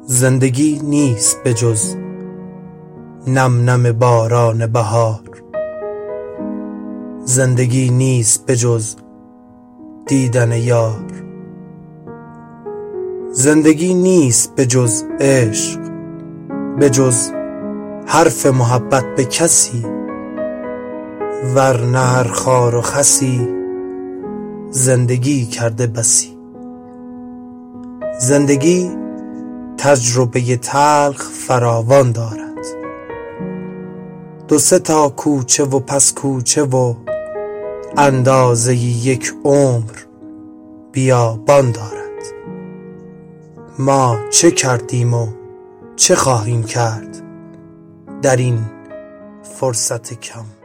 زندگی نیست به جز نم نم باران بهار. زندگی نیست به جز دیدن یار. زندگی نیست به جز عشق، به جز حرف محبت به کسی، ورنه هر خار و خسی زندگی کرده بسی. زندگی تجربه تلخ فراوان دارد، دو سه تا کوچه و پس کوچه و اندازه یک عمر بیابان دارد. ما چه کردیم و چه خواهیم کرد در این فرصت کم؟